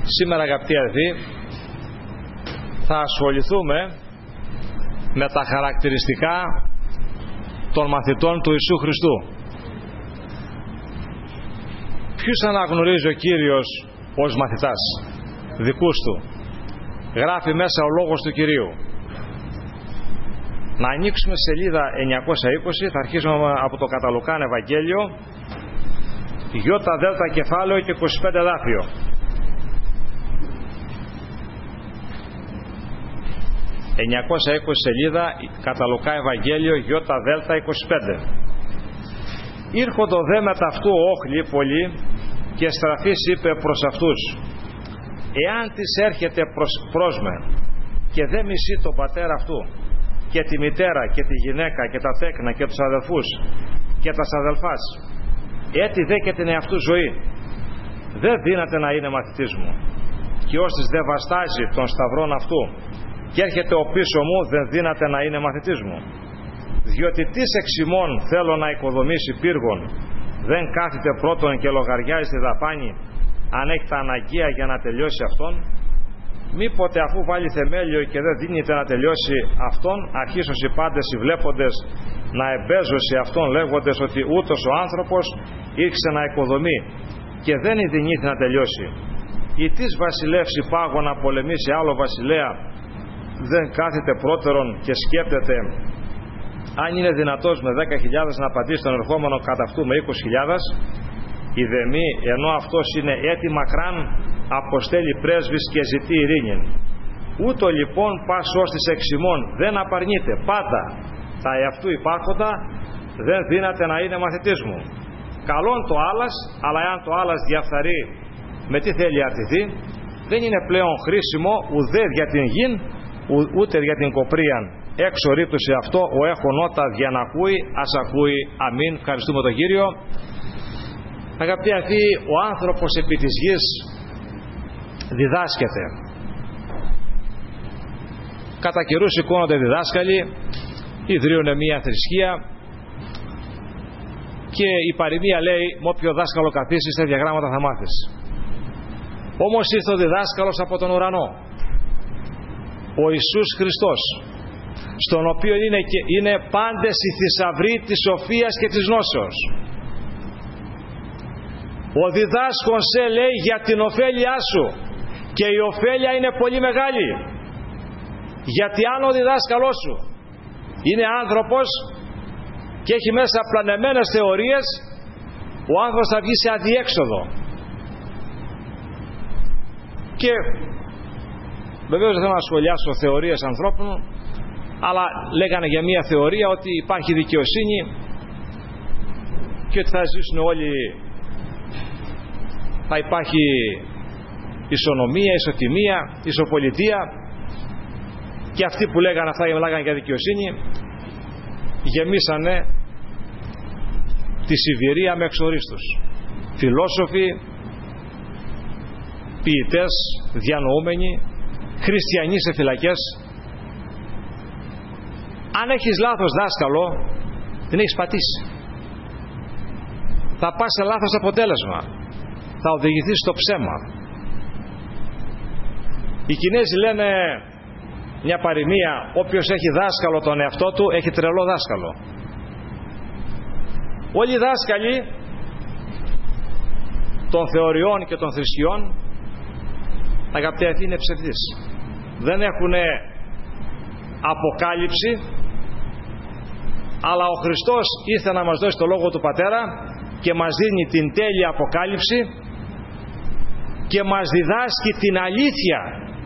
Σήμερα, αγαπητοί αδελφοί, θα ασχοληθούμε με τα χαρακτηριστικά των μαθητών του Ιησού Χριστού. Ποιους αναγνωρίζει ο Κύριος ως μαθητάς δικούς του? Γράφει μέσα ο λόγος του Κυρίου. Να ανοίξουμε σελίδα 920, θα αρχίσουμε από το κατά Λουκάν Ευαγγέλιο, ΙΔ κεφάλαιο και 25 δάφιο. ...920 σελίδα, κατά Λουκά Ευαγγέλιο, ΙΔ 25. Ήρχοντο δε με ταυτού όχλοι πολλοί, και στραφής είπε προς αυτούς: εάν της έρχεται πρόσμε, και δε μισεί τον πατέρα αυτού, και τη μητέρα, και τη γυναίκα, και τα τέκνα, και τους αδελφούς, και τα αδελφάς, έτι δε και την εαυτού ζωή, δεν δύναται να είναι μαθητής μου. Και όσοι δε βαστάζει των σταυρών αυτού, και έρχεται ο πίσω μου, δεν δύναται να είναι μαθητής μου. Διότι τις εξ ημών θέλω να οικοδομήσει πύργον, δεν κάθεται πρώτον και λογαριάζει τη δαπάνη, αν έχει τα αναγκαία για να τελειώσει αυτόν. Μήποτε αφού βάλει θεμέλιο και δεν δίνεται να τελειώσει αυτόν, αρχίσως οι πάντες οι βλέποντες να εμπέζουν σε αυτόν, λέγοντες ότι ούτως ο άνθρωπος ήρξε να οικοδομεί και δεν ειδηνήθη να τελειώσει. Ή της βασιλεύς υπάγω να πολεμήσει άλλο βασιλέα, δεν κάθεται πρώτερον και σκέπτεται αν είναι δυνατός με 10.000 να απαντήσει τον ερχόμενο κατά αυτού με 20.000. Η δεμή, ενώ αυτός είναι έτη μακράν, αποστέλει πρέσβης και ζητεί ειρήνην. Ούτω λοιπόν πας ως της εξημών δεν απαρνείται πάντα τα εαυτού υπάρχοντα, δεν δύναται να είναι μαθητής μου. Καλόν το άλλας, αλλά εάν το άλλας διαφθαρεί με τι θέλει αρτηθεί, δεν είναι πλέον χρήσιμο ουδέ για την γην ούτε για την κοπρίαν. Έξω ρίπτου σε αυτό ο έχω νότα για να ακούει, ας ακούει. Αμήν. Ευχαριστούμε τον Κύριο. Αγαπητοί αυτοί, ο άνθρωπος επί της γης διδάσκεται. Κατά καιρούς σηκώνονται διδάσκαλοι, ιδρύουν μια θρησκεία και η παροιμία λέει: με όποιο δάσκαλο καθίσεις τέτοια γράμματα θα μάθεις. Όμως ήρθε ο διδάσκαλος από τον ουρανό, ο Ιησούς Χριστός, στον οποίο είναι πάντες οι θησαυροί της σοφίας και της γνώσεως. Ο διδάσκων σε λέει για την ωφέλειά σου, και η ωφέλεια είναι πολύ μεγάλη. Γιατί αν ο διδάσκαλός σου είναι άνθρωπος και έχει μέσα πλανεμένες θεωρίες, ο άνθρωπος θα βγει σε αδιέξοδο. Και βεβαίως δεν θέλω να σχολιάσω θεωρίες ανθρώπων, αλλά λέγανε για μια θεωρία ότι υπάρχει δικαιοσύνη και ότι θα ζήσουν όλοι, θα υπάρχει ισονομία, ισοτιμία, ισοπολιτεία, και αυτοί που λέγανε αυτά λέγανε για δικαιοσύνη γεμίσανε τη Σιβηρία με εξορίστους, φιλόσοφοι, ποιητές, διανοούμενοι, χριστιανοί σε φυλακές. Αν έχεις λάθος δάσκαλο, την έχεις πατήσει. Θα πας σε λάθος αποτέλεσμα, θα οδηγηθείς στο ψέμα. Οι Κινέζοι λένε μια παροιμία: όποιος έχει δάσκαλο τον εαυτό του έχει τρελό δάσκαλο. Όλοι οι δάσκαλοι των θεωριών και των θρησκειών, αγαπητοί αυτοί, είναι ψευδείς. Δεν έχουν αποκάλυψη, αλλά ο Χριστός ήρθε να μας δώσει το λόγο του Πατέρα και μας δίνει την τέλεια αποκάλυψη και μας διδάσκει την αλήθεια.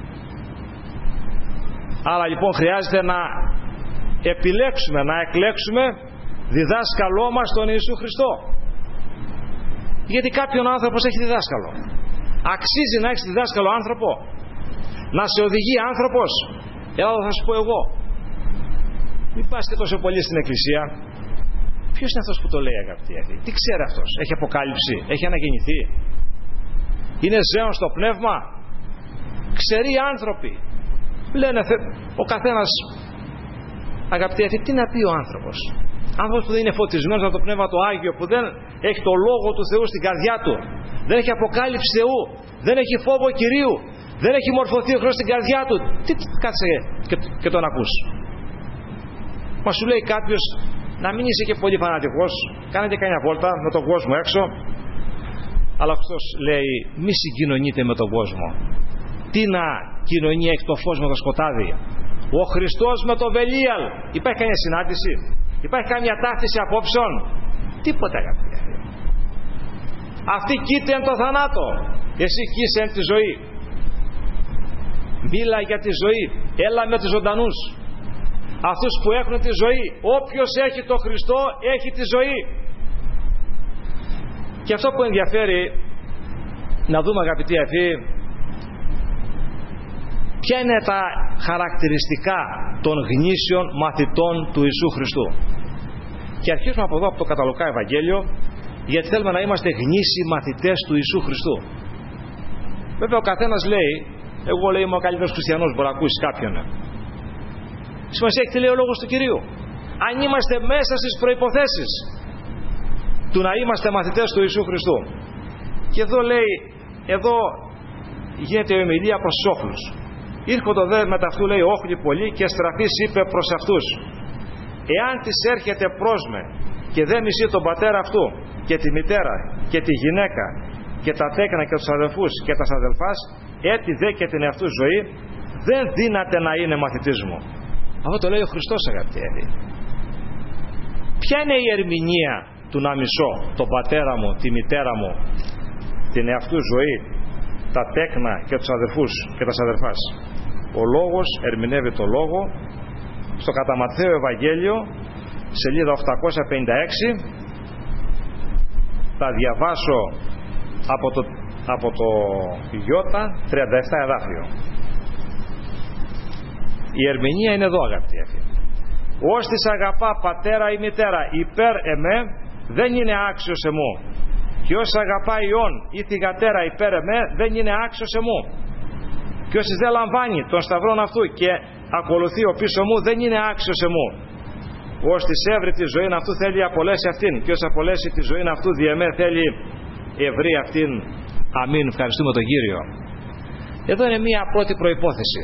Άρα λοιπόν χρειάζεται να επιλέξουμε, να εκλέξουμε διδάσκαλό μας τον Ιησού Χριστό. Γιατί κάποιον άνθρωπος έχει διδάσκαλο. Αξίζει να έχεις διδάσκαλο άνθρωπο, να σε οδηγεί άνθρωπος? Έλα θα σου πω εγώ. Μην πας και τόσο πολύ στην εκκλησία. Ποιος είναι αυτός που το λέει, αγαπητοί? Τι ξέρει αυτός? Έχει αποκάλυψη? Έχει αναγεννηθεί? Είναι ζέον στο πνεύμα? Ξεροί άνθρωποι λένε ο καθένας. Αγαπητοί, τι να πει ο άνθρωπος? Άνθρωπος που δεν είναι φωτισμένος από το Πνεύμα το Άγιο, που δεν έχει το Λόγο του Θεού στην καρδιά του, δεν έχει αποκάλυψη Θεού, δεν έχει φόβο Κυρίου, δεν έχει μορφωθεί ο Χριστός στην καρδιά του, τι κάτσε και τον ακούς? Μα σου λέει κάποιος, να μην είσαι και πολύ φανατικός, κάνε και κανένα βόλτα με τον κόσμο έξω, αλλά αυτός λέει μη συγκοινωνείτε με τον κόσμο. Τι να κοινωνία έχει το φως με το σκοτάδι? Ο Χριστός με το Βελίαλ. Υπάρχει καμία συνάντηση? Υπάρχει καμία ταύτιση απόψεων? Τίποτα, αγαπητοί. Αυτή κοίται εν το θανάτο, εσύ κοίσε εν τη ζωή. Μίλα για τη ζωή, έλα με τους ζωντανούς, αυτούς που έχουν τη ζωή. Όποιος έχει το Χριστό έχει τη ζωή. Και αυτό που ενδιαφέρει να δούμε, αγαπητοί αδελφοί, ποια είναι τα χαρακτηριστικά των γνήσιων μαθητών του Ιησού Χριστού. Και αρχίζουμε από εδώ, από το Καταλουκά Ευαγγέλιο, γιατί θέλουμε να είμαστε γνήσιοι μαθητές του Ιησού Χριστού. Βέβαια ο καθένας λέει, εγώ λέει είμαι ο καλύτερος χριστιανός, μπορεί να ακούσει κάποιον. Σημασία έχει τι λέει ο λόγος του Κυρίου. Αν είμαστε μέσα στις προϋποθέσεις του να είμαστε μαθητές του Ιησού Χριστού. Και εδώ λέει, εδώ γίνεται η ομιλία προς τους όχλους. Ήρχοντο δε μετά αυτού, λέει, όχλοι πολλοί, και στραφής είπε προς αυτούς, εάν της έρχεται πρόσμε και δεν μισεί τον πατέρα αυτού και τη μητέρα και τη γυναίκα και τα τέκνα και τους αδελφούς και τα αδελφάς, έτη δε και την εαυτού ζωή, δεν δύναται να είναι μαθητής μου. Αυτό το λέει ο Χριστός, αγαπητοί. Ποια είναι η ερμηνεία του να μισώ τον πατέρα μου, τη μητέρα μου, την εαυτού ζωή, τα τέκνα και τους αδελφούς και τα αδελφάς? Ο λόγος ερμηνεύει το λόγο στο κατά Ματθαίο Ευαγγέλιο, σελίδα 856. Θα διαβάσω από το Ιώτα 37 εδάφιο. Η ερμηνεία είναι εδώ, αγαπητοί. Ως της αγαπά πατέρα ή μητέρα υπέρ εμέ, δεν είναι άξιος εμού. Και όσοι αγαπά ιών ή θυγατέρα υπέρ εμέ, δεν είναι άξιος εμού. Και όσοι δεν λαμβάνει τον σταυρόν αυτού και ακολουθεί ο πίσω μου, δεν είναι άξιος εμού. Ως της έβρει τη ζωή αυτού θέλει απολέσει αυτήν, και όσοι απολέσει τη ζωή αυτού δι' εμέ θέλει ευρύ αυτήν. Αμήν. Ευχαριστούμε τον Κύριο. Εδώ είναι μία πρώτη προϋπόθεση.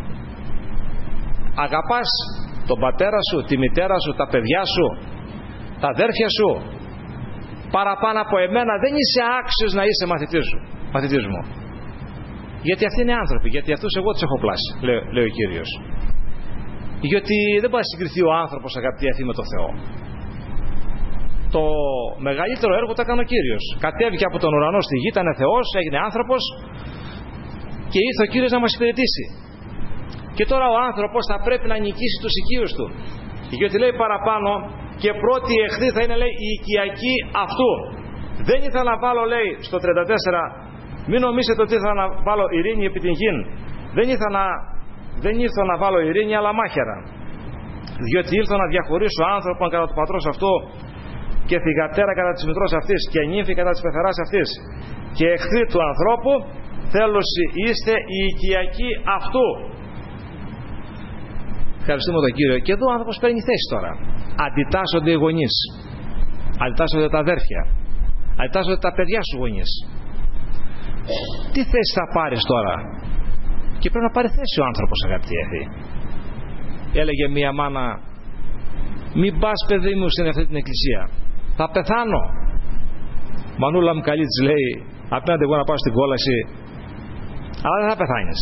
Αγαπάς τον πατέρα σου, τη μητέρα σου, τα παιδιά σου, τα αδέρφια σου παραπάνω από εμένα, δεν είσαι άξιος να είσαι μαθητής μου. Γιατί αυτοί είναι άνθρωποι, γιατί αυτούς εγώ τους έχω πλάσει, λέει ο Κύριος. Γιατί δεν μπορεί να συγκριθεί ο άνθρωπος, αγαπητοί αυτοί, με τον Θεό. Το μεγαλύτερο έργο το έκανε ο Κύριος. Κατέβηκε από τον ουρανό στη γη, ήταν Θεός, έγινε άνθρωπος και ήρθε ο Κύριος να μας υπηρετήσει. Και τώρα ο άνθρωπος θα πρέπει να νικήσει τους οικείους του. Γιατί λέει παραπάνω, και πρώτη εχθρή θα είναι, λέει, η οικιακή αυτού. Δεν ήθελα να βάλω, λέει, στο 34, μην νομίζετε ότι ήθελα να βάλω ειρήνη επί την γην. Δεν ήρθα να βάλω ειρήνη, αλλά μάχαιρα. Διότι ήρθα να διαχωρίσω άνθρωπον κατά του πατρός αυτού και θυγατέρα κατά της μητρός αυτής και νύμφη κατά της πεθεράς αυτής και εχθροί του ανθρώπου, θέλωση είστε η οικιακή αυτού. Ευχαριστούμε τον Κύριο. Και εδώ ο άνθρωπος παίρνει θέση τώρα. Αντιτάσσονται οι γονείς, αντιτάσσονται τα αδέρφια, αντιτάσσονται τα παιδιά σου γονείς. Τι θέση θα πάρεις τώρα? Και πρέπει να πάρει θέση ο άνθρωπος, αγαπητοί αδελφοί. Έλεγε μία μάνα, μην πας παιδί μου στην αυτή την εκκλησία, θα πεθάνω. Μανούλα μου καλή, της λέει, απέναντι εγώ να πάω στην κόλαση, αλλά δεν θα πεθάνεις.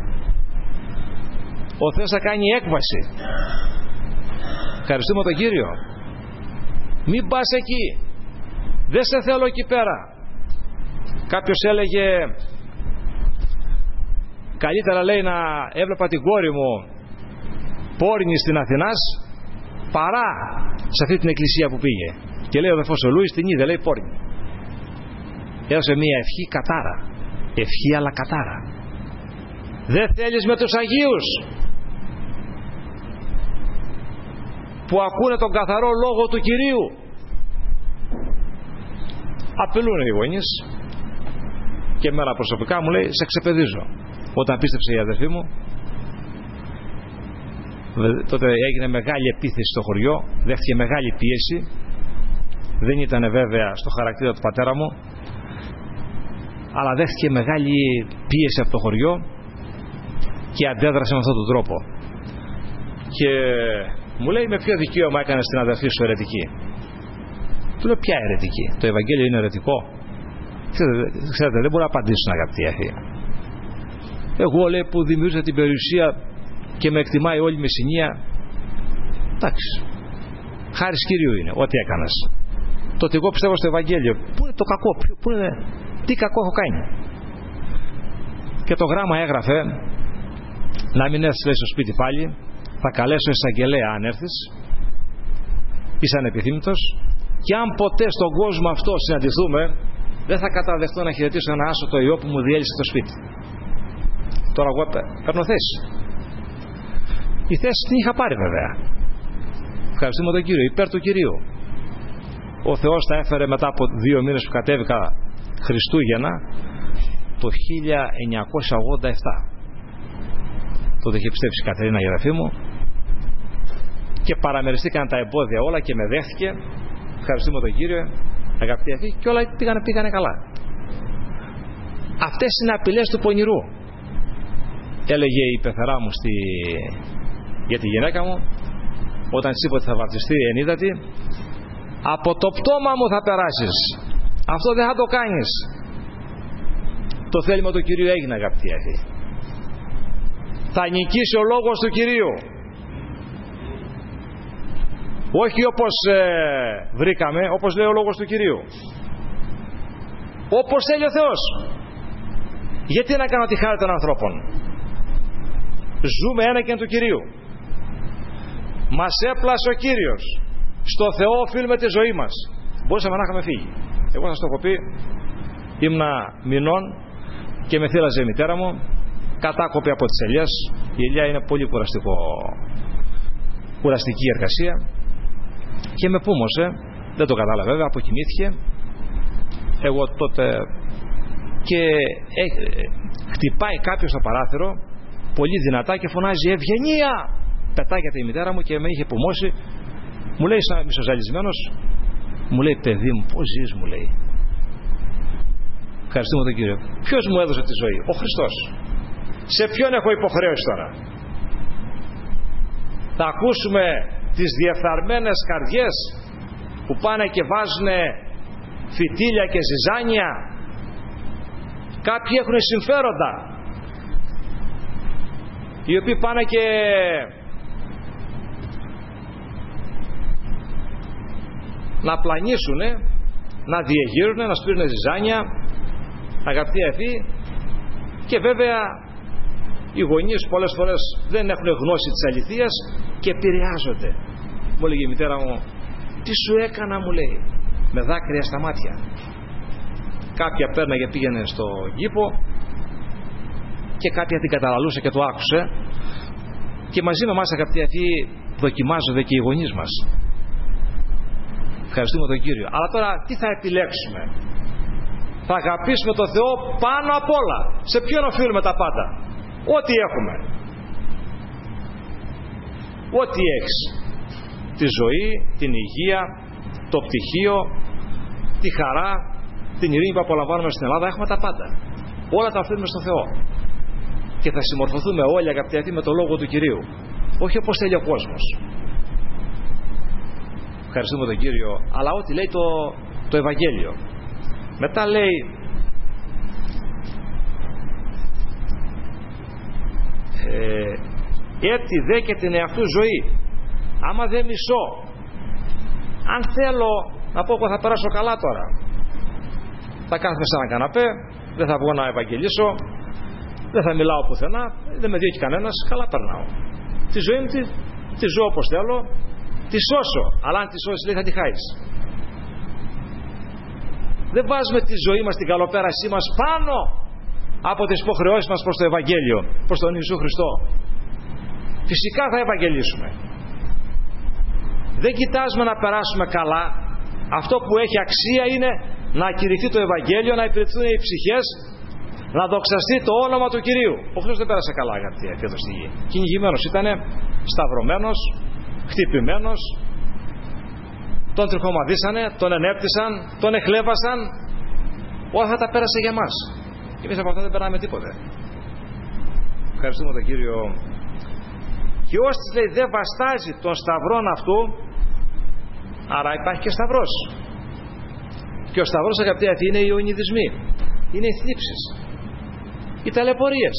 Ο Θεός θα κάνει έκβαση. Ευχαριστούμε τον Κύριο. Μην πας εκεί, δεν σε θέλω εκεί πέρα. Κάποιος έλεγε, καλύτερα, λέει, να έβλεπα την κόρη μου πόρνη στην Αθηνάς παρά σε αυτή την εκκλησία που πήγε. Και λέει ο αδελφός ο Λούις, την είδε, λέει, πόρνη. Έδωσε μία ευχή κατάρα. Ευχή αλλά κατάρα. Δεν θέλεις με τους Αγίους που ακούνε τον καθαρό λόγο του Κυρίου? Απειλούν οι γονείς. Και εμένα προσωπικά μου λέει, σε ξεπεδίζω. Όταν πίστεψε η αδερφή μου, τότε έγινε μεγάλη επίθεση στο χωριό, δέχτηκε μεγάλη πίεση, δεν ήταν βέβαια στο χαρακτήρα του πατέρα μου, αλλά δέχτηκε μεγάλη πίεση από το χωριό και αντέδρασε με αυτόν τον τρόπο. Και μου λέει, με ποιο δικαίωμα έκανες την αδερφή σου αιρετική? Του λέω, ποια αιρετική? Το Ευαγγέλιο είναι αιρετικό? Ξέρετε, δεν μπορώ να απαντήσω, αγαπητοί αδελφοί. Εγώ, λέει, που δημιούργησα την περιουσία και με εκτιμάει όλη η Μεσσηνία, εντάξει, χάρις Κυρίου είναι ό,τι έκανας. Το ότι εγώ πιστεύω στο Ευαγγέλιο, πού είναι το κακό? Τι κακό έχω κάνει? Και το γράμμα έγραφε, να μην έρθεις, λέει, στο σπίτι πάλι, θα καλέσω εισαγγελέα αν έρθεις, είσαι ανεπιθύμητος, και αν ποτέ στον κόσμο αυτό συναντηθούμε, δεν θα καταδεχτώ να χαιρετήσω ένα άσο το ιό που μου διέλυσε το σπίτι. Τώρα εγώ παίρνω θέση. Η θέση την είχα πάρει βέβαια. Ευχαριστούμε τον Κύριο, υπέρ του Κυρίου. Ο Θεός τα έφερε μετά από 2 μήνες που κατέβηκα Χριστούγεννα το 1987. Τότε είχε πιστέψει η Κατερίνα, η αδερφή μου, και παραμεριστήκαν τα εμπόδια όλα και με δέχτηκε. Ευχαριστούμε τον Κύριο, αγαπητοί αδελφοί, και όλα πήγανε καλά. Αυτές είναι απειλές του πονηρού. Έλεγε η πεθερά μου για τη γυναίκα μου, όταν της είπε ότι θα βαπτιστεί ενίδατη, από το πτώμα μου θα περάσεις, αυτό δεν θα το κάνεις. Το θέλημα του Κυρίου έγινε, αγαπητοί αδελφοί. Θα νικήσει ο λόγος του Κυρίου, όχι όπως βρήκαμε, όπως λέει ο λόγος του Κυρίου, όπως θέλει ο Θεός. Γιατί να κάνω τη χάρη των ανθρώπων? Ζούμε ένεκεν του Κυρίου. Μας έπλασε ο Κύριος. Στο Θεό οφείλουμε τη ζωή μας. Μπορούσαμε να είχαμε φύγει. Εγώ σας το έχω πει, ήμουνα μηνών και με θύλαζε η μητέρα μου, κατάκοπη από τις ελιές. Η ελιά είναι πολύ κουραστική εργασία, και με πούμωσε, δεν το κατάλαβε βέβαια, αποκοιμήθηκε. Εγώ τότε, και χτυπάει κάποιος στο παράθυρο πολύ δυνατά και φωνάζει «Ευγενία!» Πετάγεται η μητέρα μου και με είχε πουμώσει. Μου λέει, σαν μισοζαλισμένος, μου λέει, παιδί μου, πώς ζεις? Μου λέει. Ευχαριστούμε τον Κύριο. Ποιος μου έδωσε τη ζωή? Ο Χριστός. Σε ποιον έχω υποχρέωση τώρα? Θα ακούσουμε τις διεφθαρμένες καρδιές που πάνε και βάζουν φυτίλια και ζυζάνια? Κάποιοι έχουν συμφέροντα, οι οποίοι πάνε και να πλανήσουν, να διεγείρουν, να σπείρουν ζυζάνια, αγαπητοί αδελφοί, και βέβαια οι γονείς πολλές φορές δεν έχουν γνώση της αληθείας και επηρεάζονται. Μου έλεγε η μητέρα μου, τι σου έκανα? Μου λέει, με δάκρυα στα μάτια. Κάποια πέρναγε, πήγαινε στο κήπο, και κάποια την καταλαλούσε και το άκουσε, και μαζί με εμάς, αγαπητοί αδελφοί, δοκιμάζονται και οι γονείς μας. Ευχαριστούμε τον Κύριο. Αλλά τώρα τι θα επιλέξουμε? Θα αγαπήσουμε τον Θεό πάνω απ' όλα. Σε ποιον οφείλουμε τα πάντα? Ό,τι έχουμε. Ό,τι έχεις. Τη ζωή, την υγεία, το πτυχίο, τη χαρά, την ειρήνη που απολαμβάνουμε στην Ελλάδα. Έχουμε τα πάντα. Όλα τα οφείλουμε στον Θεό. Και θα συμμορφωθούμε όλοι, αγαπητοί, με το λόγο του Κυρίου. Όχι όπως θέλει ο κόσμος. Ευχαριστούμε τον Κύριο. Αλλά ό,τι λέει το Ευαγγέλιο. Μετά λέει, έτσι δε και την εαυτού ζωή. Άμα δεν μισώ, αν θέλω να πω, εγώ θα περάσω καλά τώρα, θα κάθομαι σε ένα καναπέ, δεν θα βγω να ευαγγελίσω, δεν θα μιλάω πουθενά, δεν με διώκει κανένας, καλά περνάω. Τη ζωή μου τη ζω όπως θέλω, τη σώσω, αλλά αν τη σώσεις, λέει, θα τη χάσεις. Δεν βάζουμε τη ζωή μας, την καλοπέρασή μας πάνω από τις υποχρεώσεις μας προς το Ευαγγέλιο, προς τον Ιησού Χριστό. Φυσικά θα ευαγγελίσουμε. Δεν κοιτάζουμε να περάσουμε καλά. Αυτό που έχει αξία είναι να κηρυχθεί το Ευαγγέλιο, να υπηρετηθούν οι ψυχές, να δοξαστεί το όνομα του Κυρίου. Ο Χριστός δεν πέρασε καλά, αγαπητοί εδώ στη γη. Κυνηγημένος ήτανε, σταυρωμένος, χτυπημένος, τον τριχομαδίσανε, τον ενέπτυσαν, τον εχλέβασαν. Όλα αυτά τα πέρασε για μας. Και εμείς από αυτά δεν περνάμε τίποτε. Ευχαριστούμε τον Κύριο. Και όσοι λέει δεν βαστάζει τον σταυρόν αυτού, άρα υπάρχει και σταυρός. Και ο σταυρός, αγαπητοί αυτοί, είναι οι ιωνιδισμοί, είναι οι θλίψεις, οι ταλαιπωρίες.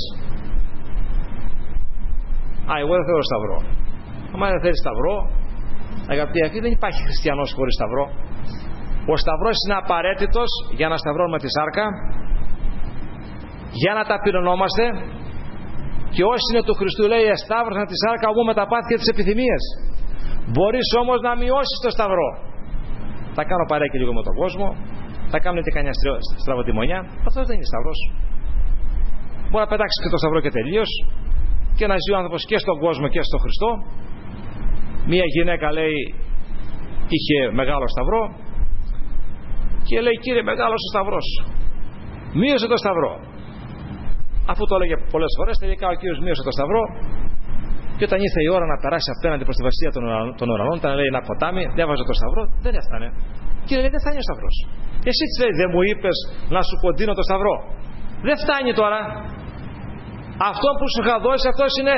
Εγώ δεν θέλω σταυρό. Αν δεν θέλει σταυρό, αγαπητοί αυτοί, δεν υπάρχει χριστιανός χωρίς σταυρό. Ο σταυρός είναι απαραίτητος για να σταυρώνουμε τη σάρκα, για να ταπεινωνόμαστε. Και όσοι είναι του Χριστού, λέει, εσταύρωσαν τη σάρκα μου με τα πάθη και τις επιθυμίες. Μπορείς όμως να μειώσεις το σταυρό. Θα κάνω παρέα και λίγο με τον κόσμο, θα κάνω και κανένα στραβοτημονιά. Αυτό δεν είναι σταυρός. Μπορεί να πετάξει και το σταυρό και τελείως, και να ζει ο άνθρωπος και στον κόσμο και στον Χριστό. Μία γυναίκα, λέει, είχε μεγάλο σταυρό και λέει, Κύριε, μεγάλος ο σταυρός, μείωσε το σταυρό. Αφού το έλεγε πολλές φορές, τελικά ο Κύριος μείωσε το σταυρό. Και όταν ήρθε η ώρα να περάσει απέναντι προς τη βασιλεία των ουρανών, όταν λέει ένα ποτάμι, έβαζε το σταυρό, δεν έφτανε. Κύριε, λέει, δεν φτάνει ο σταυρός. Εσύ τι λέει, δεν μου είπες να σου κοντίνω το σταυρό? Δεν φτάνει τώρα. Αυτό που σου είχα δώσει, αυτός είναι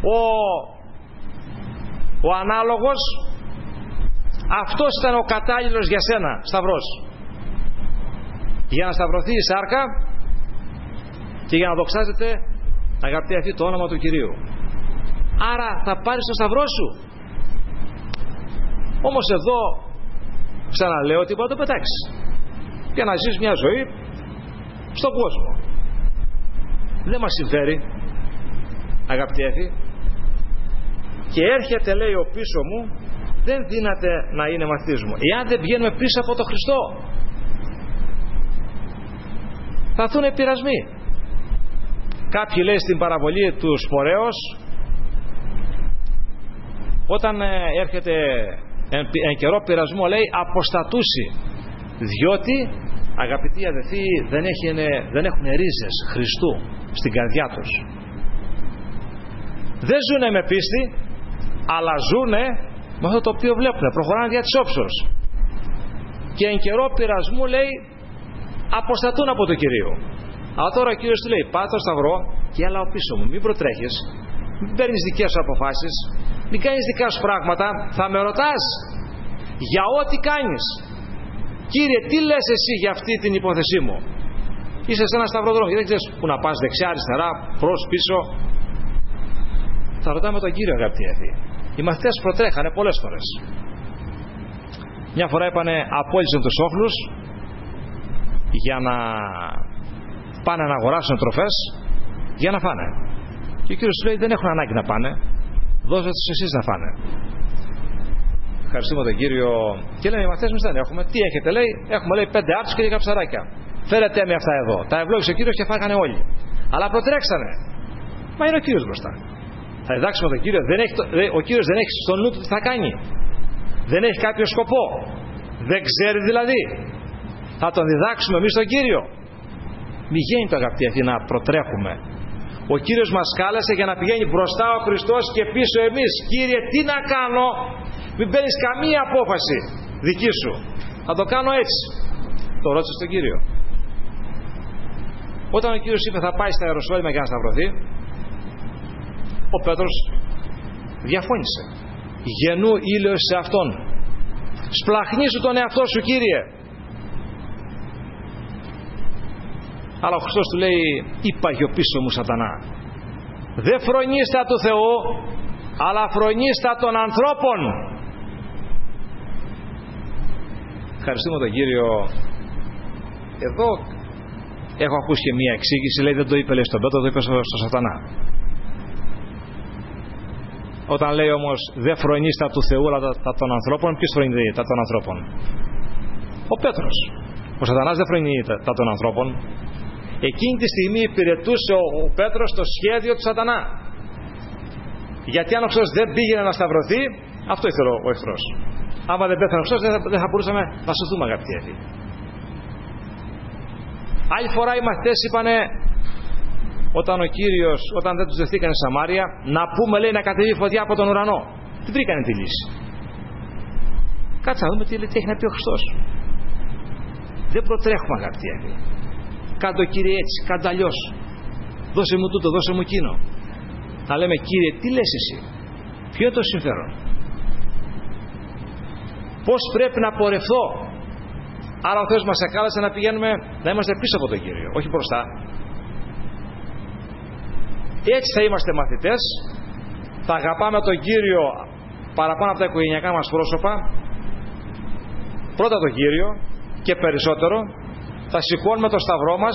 ο ανάλογος. Αυτός ήταν ο κατάλληλος για σένα σταυρός, για να σταυρωθεί η σάρκα και για να δοξάζεται, αγαπητοί αυτοί, το όνομα του Κυρίου. Άρα θα πάρεις το σταυρό σου. Όμως εδώ ξαναλέω ότι μπορεί να το πετάξεις και να ζεις μια ζωή στον κόσμο. Δεν μας συμφέρει, αγαπητοί αυτοί. Και έρχεται, λέει, ο πίσω μου, δεν δύναται να είναι μαθητής μου. Εάν δεν βγαίνουμε πίσω από τον Χριστό, θα έρθουν πειρασμοί. Κάποιοι, λέει, στην παραβολή του σπορέως, όταν έρχεται εν καιρό πειρασμό, λέει, αποστατούσι, διότι, αγαπητοί αδελφοί, δεν έχουν ρίζες Χριστού στην καρδιά τους. Δεν ζουνε με πίστη, αλλά ζουνε με αυτό το οποίο βλέπουν, προχωράνε δια της όψεως. Και εν καιρό πειρασμού, λέει, αποστατούν από το Κυρίο. Αλλά τώρα ο Κύριος του λέει, πάτε στο σταυρό και έλα πίσω μου, μην προτρέχεις, μην παίρνεις δικές σου αποφάσεις, μην κάνεις δικά σου πράγματα. Θα με ρωτάς για ό,τι κάνεις. Κύριε, τι λες εσύ για αυτή την υπόθεσή μου? Είσαι σε ένα σταυροδρόμιο και δεν ξέρεις που να πας, δεξιά, αριστερά, προς, πίσω. Θα ρωτάμε τον Κύριο, αγαπητοί αυτοί. Οι μαθητές προτρέχανε πολλές φορές. Μια φορά είπανε, απόλυσαν τους όχλους για να πάνε να αγοράσουν τροφές για να φάνε. Και ο Κύριος του λέει, δεν έχουν ανάγκη να πάνε, δώστε τους εσείς να φάνε. Ευχαριστούμε τον Κύριο. Και λένε οι μαθητές μας, δεν έχουμε. Τι έχετε, λέει? Έχουμε, λέει, 5 άρτους και 10 ψαράκια. Φέρετε με αυτά εδώ. Τα ευλόγησε ο Κύριος και φάγανε όλοι. Αλλά προτρέξανε. Μα είναι ο Κύριος μπροστά. Θα διδάξουμε τον Κύριο. Ο Κύριος δεν έχει στο νου του τι θα κάνει. Δεν έχει κάποιο σκοπό. Δεν ξέρει δηλαδή. Θα τον διδάξουμε εμείς τον Κύριο? Μη γίνει το, αγαπητοί αυτοί, να προτρέχουμε. Ο Κύριος μας κάλεσε για να πηγαίνει μπροστά ο Χριστός και πίσω εμείς. Κύριε, τι να κάνω? Μην παίρνεις καμία απόφαση δική σου. Θα το κάνω έτσι. Το ρώτησε στον Κύριο. Όταν ο Κύριος είπε θα πάει στα Ιεροσόλυμα για να σταυρωθεί, ο Πέτρος διαφώνησε. Γενού ήλιος σε αυτόν. Σπλαχνίσου τον εαυτό σου, Κύριε. Αλλά ο Χριστός του λέει, είπαγε πίσω μου Σατανά, δεν φρονίστα του Θεού, αλλά φρονίστα των ανθρώπων. Ευχαριστούμε τον Κύριο. Εδώ έχω ακούσει και μία εξήγηση, λέει δεν το είπε, λέει, στον Πέτρο, το είπε στο Σατανά. Όταν λέει όμως δεν φρονίστα του Θεού αλλά τα των ανθρώπων, ποιος φρονεί τα των ανθρώπων? Ο Πέτρος. Ο Σατανάς δεν φρονεί τα των ανθρώπων. Εκείνη τη στιγμή υπηρετούσε ο Πέτρος το σχέδιο του Σατανά. Γιατί αν ο Χριστός δεν πήγαινε να σταυρωθεί, αυτό ήθελε ο εχθρός. Άμα δεν πέθανε ο Χριστός, δεν θα μπορούσαμε να σωθούμε, αγαπητοί αυτοί. Άλλη φορά οι μαθητές είπανε, όταν δεν τους δεχτήκανε στη Σαμάρια, να πούμε, λέει, να κατεβεί φωτιά από τον ουρανό. Τι βρήκανε τη λύση? Κάτσε να δούμε τι έχει να πει ο Χριστός. Δεν προτρέχουμε, αγαπητοί αυτοί. κάντο Κύριε έτσι, κάντο αλλιώς, δώσε μου τούτο, δώσε μου εκείνο. Να λέμε Κύριε, τι λες εσύ, ποιο είναι το συμφέρον, πώς πρέπει να πορευθώ. Άρα ο Θεός μας εκάλεσε να πηγαίνουμε, να είμαστε πίσω από τον Κύριο, όχι μπροστά. Έτσι θα είμαστε μαθητές, θα αγαπάμε τον Κύριο παραπάνω από τα οικογενειακά μας πρόσωπα, πρώτα τον Κύριο και περισσότερο, θα σηκώνουμε το σταυρό μας,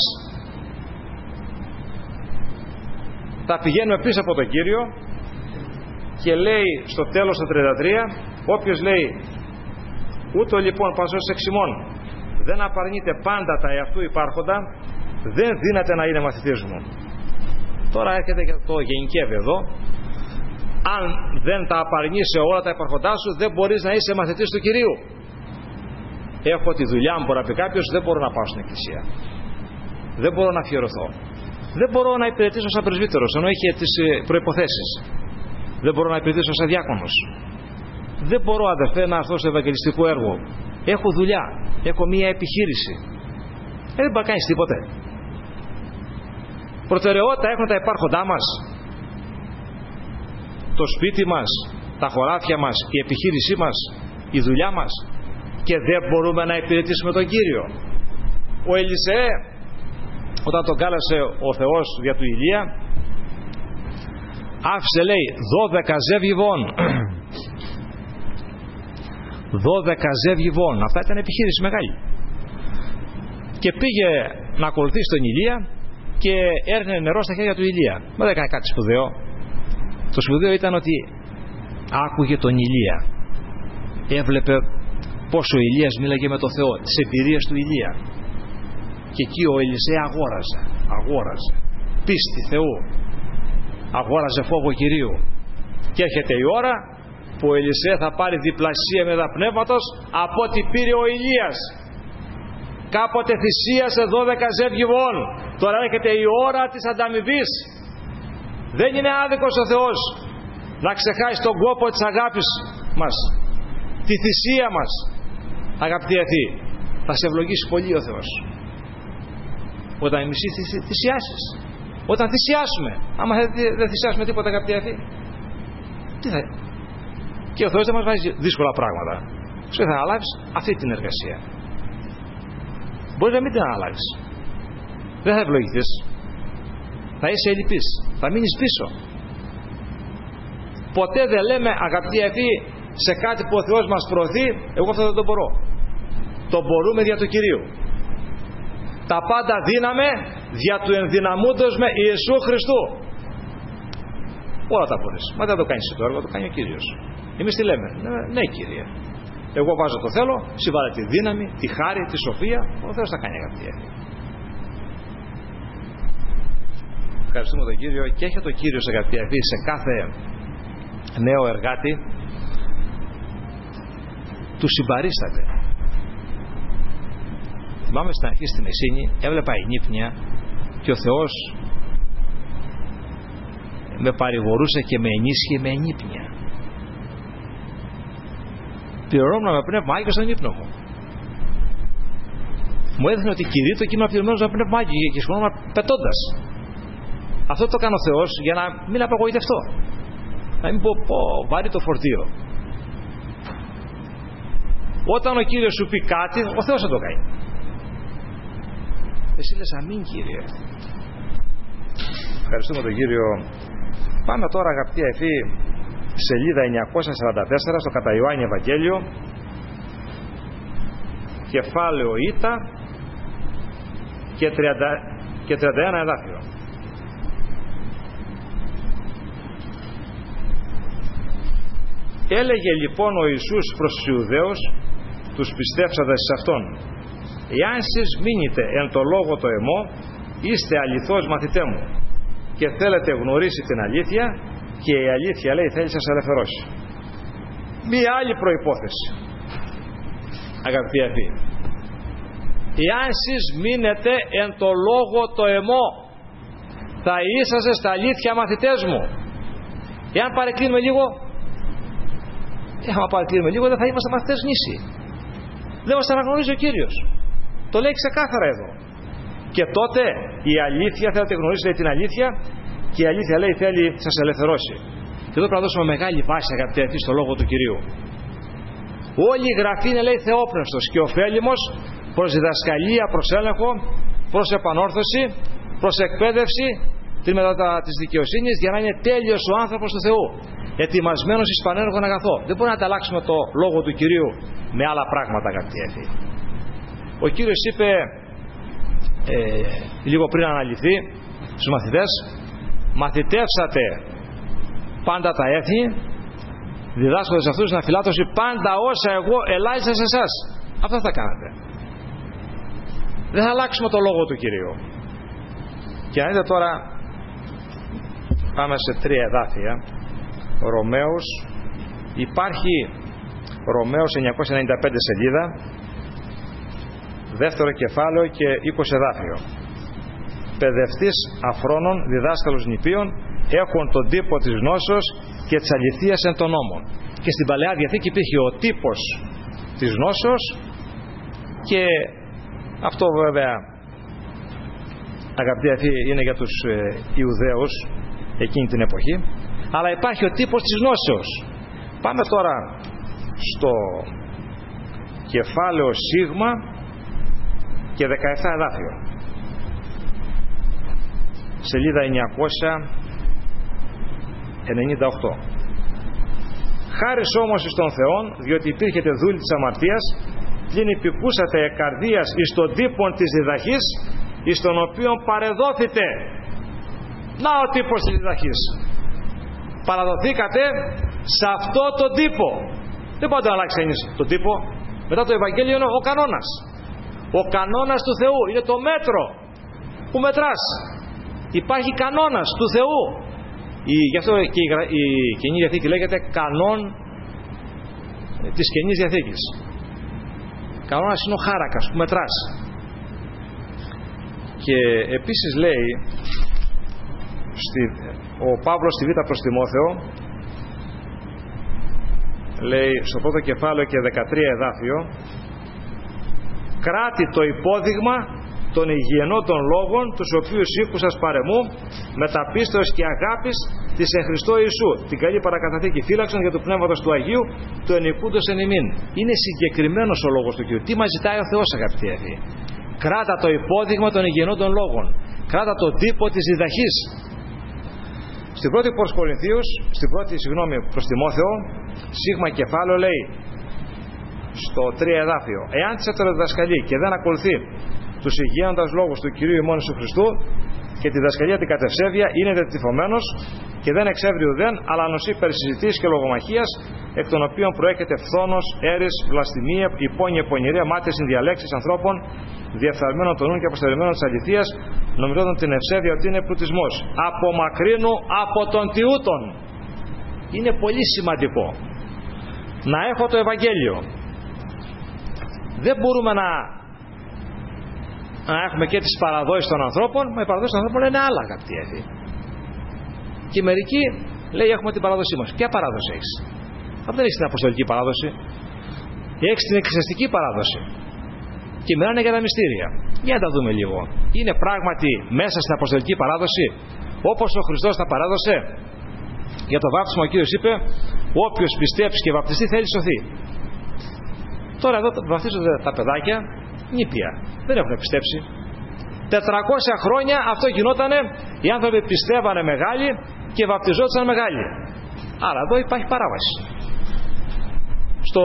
θα πηγαίνουμε πίσω από τον Κύριο. Και λέει στο τέλος το 33, όποιος λέει ούτω λοιπόν πασός εξημών δεν απαρνείται πάντα τα εαυτού υπάρχοντα, δεν δύναται να είναι μαθητής μου. Τώρα έρχεται και το γενικεύει εδώ. Αν δεν τα απαρνείσαι όλα τα υπάρχοντά σου, δεν μπορείς να είσαι μαθητής του Κυρίου. Έχω τη δουλειά μου, μπορεί να πει κάποιος, δεν μπορώ να πάω στην εκκλησία, δεν μπορώ να αφιερωθώ, δεν μπορώ να υπηρετήσω σαν πρεσβύτερος, ενώ έχει τις προϋποθέσεις, δεν μπορώ να υπηρετήσω σαν διάκονος, δεν μπορώ αδερφέ να έρθω στο ευαγγελιστικό έργο, έχω δουλειά, έχω μία επιχείρηση. Δεν μπορεί να κάνεις τίποτε. Προτεραιότητα έχουν τα υπάρχοντά μας, το σπίτι μας, τα χωράφια μας, η επιχείρησή μας, η δουλειά μας, και δεν μπορούμε να υπηρετήσουμε τον Κύριο. Ο Ελισεέ, όταν τον κάλεσε ο Θεός δια του Ηλία, άφησε λέει 12 ζεύγιβων. 12 ζεύγιβων. Αυτά ήταν επιχείρηση μεγάλη. Και πήγε να ακολουθήσει τον Ηλία και έρνε νερό στα χέρια του Ηλία. Μα δεν έκανε κάτι σπουδαίο. Το σπουδαίο ήταν ότι άκουγε τον Ηλία, έβλεπε πως ο Ηλίας μίλαγε με τον Θεό, τις εμπειρίες του Ηλία. Και εκεί ο Ελισέ αγόραζε πίστη Θεού, αγόραζε φόβο Κυρίου. Και έρχεται η ώρα που ο Ελισέ θα πάρει διπλασία με πνεύματος από ό,τι πήρε ο Ηλίας. Κάποτε θυσίασε 12 ζεύγιβων, τώρα έρχεται η ώρα της ανταμοιβής. Δεν είναι άδικος ο Θεός να ξεχάσει τον κόπο της αγάπης μας, τη θυσία μας. Αγαπητοί αυτοί, θα σε ευλογήσει πολύ ο Θεός όταν εμείς θυσιάσεις, όταν θυσιάσουμε. Άμα δεν θυσιάσουμε τίποτα, αγαπητοί αυτοί, τι θα... Και ο Θεός δεν μας βάζει δύσκολα πράγματα. Σου θα αναλάβεις αυτή την εργασία, μπορείς να μην την αναλάβεις, δεν θα ευλογηθείς, θα είσαι ελλειπής, θα μείνεις πίσω. Ποτέ δεν λέμε, αγαπητοί αυτοί, σε κάτι που ο Θεός μας προωθεί, εγώ αυτό δεν το μπορώ. Το μπορούμε δια του Κυρίου. Τα πάντα δύναμε δια του ενδυναμούντος με Ιησού Χριστού. Όλα τα μπορείς. Μα δεν το κάνεις το έργο, το κάνει ο Κύριος. Εμείς τι λέμε? Ναι Κύριε, εγώ βάζω το θέλω, συμβάλλε τη δύναμη, τη χάρη, τη σοφία. Ο Θεός θα κάνει, αγαπητοί. Ευχαριστούμε τον Κύριο. Και έχει το Κύριος, αγαπητοί, σε κάθε νέο εργάτη του συμπαρίσταται. Θυμάμαι στην αρχή στη Μεσίνη, έβλεπα ενύπνια και ο Θεός με παρηγορούσε και με ενίσχυε με ενύπνια. Πληρώνω με πνεύμα Άγιο στον ύπνο μου. Μου έδειχνε ότι κηρύττω και ήμουν πληρωμένος με πνεύμα Άγιο και σχολόμουν πετώντας. Αυτό το κάνω ο Θεός για να μην απογοητευτώ, να μην πω βάρει το φορτίο. Όταν ο Κύριος σου πει κάτι, ο Θεός θα το κάνει. Εσύ λες αμήν, Κύριε. Ευχαριστούμε τον Κύριο. Πάμε τώρα, αγαπητοί αφοί, σελίδα 944 στο κατά Ιωάννη Ευαγγέλιο, κεφάλαιο Ήτα και 31 εδάφιο. Έλεγε λοιπόν ο Ιησούς προς τους Ιουδαίους, τους πιστεύσαντες σε Αυτόν: εάν σεις μείνετε εν το λόγο το εμό, είστε αληθώς μαθητέ μου και θέλετε γνωρίσει την αλήθεια, και η αλήθεια, λέει, θέλει σας ελευθερώσει. Μία άλλη προϋπόθεση, αγαπητοί αδελφοί: εάν σεις μείνετε εν το λόγο το εμό, θα είσαστε στα αλήθεια μαθητές μου. Εάν παρεκκλίνουμε λίγο, άμα παρεκκλίνουμε λίγο, δεν θα είμαστε μαθητές γνήσιοι. Δεν μας αναγνωρίζει ο Κύριος. Το λέει ξεκάθαρα εδώ. Και τότε η αλήθεια, θέλετε να γνωρίσετε την αλήθεια, και η αλήθεια λέει θέλει να σας ελευθερώσει. Και εδώ πρέπει να δώσουμε μεγάλη βάση, αγαπητοί αδελφοί, στο λόγο του Κυρίου. Όλη η Γραφή είναι, λέει, θεόπνευστος και ωφέλιμος προς διδασκαλία, προς έλεγχο, προς επανόρθωση, προς εκπαίδευση, την μετά της δικαιοσύνης, για να είναι τέλειος ο άνθρωπος του Θεού, ετοιμασμένος εις πανέργον αγαθό. Δεν μπορούμε να ανταλλάξουμε το λόγο του Κυρίου με άλλα πράγματα, αγαπητοί αδελφοί. Ο Κύριος είπε λίγο πριν αναλυθεί στους μαθητές, μαθητεύσατε πάντα τα έθνη, διδάσκοντας αυτούς να φυλάτωση πάντα όσα εγώ ελάησα σε εσάς. Αυτό θα κάνετε. Δεν θα αλλάξουμε το λόγο του Κυρίου. Και αν δείτε τώρα, πάμε σε 3 εδάφια. Ρωμαίους, υπάρχει Ρωμαίους 995 σελίδα, δεύτερο κεφάλαιο και 20 εδάφιο. Παιδευτής αφρόνων, διδάσκαλος νηπίων, έχουν τον τύπο της γνώσεως και της αληθείας εν των νόμων. Και στην Παλαιά Διαθήκη υπήρχε ο τύπος της γνώσεως, και αυτό βέβαια, αγαπητοί αδελφοί, είναι για τους Ιουδαίους εκείνη την εποχή, αλλά υπάρχει ο τύπος της γνώσεως. Πάμε τώρα στο κεφάλαιο Σίγμα και 17 εδάφιο, σελίδα 998. Χάρις όμως εις των Θεών, διότι υπήρχετε δούλοι της αμαρτίας, πλην υπηκούσατε καρδίας εις τον τύπον της διδαχής, εις τον οποίον παρεδόθητε. Να ο τύπος της διδαχής. Παραδοθήκατε σε αυτό τον τύπο. Δεν μπορεί να αλλάξει κανείς τον τύπο. Μετά το Ευαγγέλιο είναι ο κανόνας. Ο κανόνας του Θεού είναι το μέτρο που μετράς. Υπάρχει κανόνας του Θεού. Γι' αυτό και η Καινή Διαθήκη λέγεται κανόν της Καινής Διαθήκης. Κανόνας είναι ο χάρακας που μετράς. Και επίσης λέει ο Παύλος στη Β' προς Τιμόθεο, λέει στο πρώτο κεφάλαιο και 13 εδάφιο, κράτη το υπόδειγμα των υγιεινών των λόγων, τους οποίους ήκουσας παρεμού, με τα πίστεως και αγάπης της εν Χριστώ Ιησού, την καλή παρακαταθήκη φύλαξον για του Πνεύματος του Αγίου, του ενικούντος εν ημίν. Είναι συγκεκριμένος ο λόγος του Κυρίου. Τι μας ζητάει ο Θεός, αγαπητοί αδελφοί? Κράτα το υπόδειγμα των υγιεινών των λόγων. Κράτα το τύπο της διδαχής. Στην πρώτη προς Κορινθίους, προς Τιμόθεο, Σίγμα κεφάλαιο λέει, στο 3 εδάφιο, εάν της ετεροδιδασκαλεί και δεν ακολουθεί τους υγιέοντας λόγους του Κυρίου ημών Ιησού Χριστού και τη διδασκαλία την κατευσέβεια, είναι τετυφωμένος και δεν εξεύρει ουδέν, αλλά νοσεί περισυζητήσεις και λογομαχίας, εκ των οποίων προέρχεται φθόνος, έρης, βλαστημία, υπόνοια, πονηρία, μάτια, συνδιαλέξεις ανθρώπων, διεφθαρμένων των νουν και αποστερημένων της αληθείας, νομιζόντων την ευσέβεια ότι είναι πλουτισμός. Απομακρύνου από τον τιούτον. Είναι πολύ σημαντικό να έχω το Ευαγγέλιο. Δεν μπορούμε να έχουμε και τις παραδόσεις των ανθρώπων, μα οι παραδόσεις των ανθρώπων είναι άλλα, αγαπητοί αδελφοί. Και μερικοί λέει έχουμε την παράδοσή μας. Ποια παράδοση έχεις? Αυτό δεν έχεις την αποστολική παράδοση. Έχεις την εκκλησιαστική παράδοση. Και μιλάνε για τα μυστήρια. Για να τα δούμε λίγο. Είναι πράγματι μέσα στην αποστολική παράδοση όπως ο Χριστός τα παράδοσε? Για το βάπτισμα ο Κύριος είπε, όποιος πιστέψει και βαπτιστεί θέλει σωθεί. Τώρα εδώ βαπτίζονται τα παιδάκια νήπια. Δεν έχουν πιστέψει. 400 χρόνια αυτό γινότανε, οι άνθρωποι πιστεύανε μεγάλοι και βαπτιζόντουσαν μεγάλοι. Άρα εδώ υπάρχει παράβαση. Στο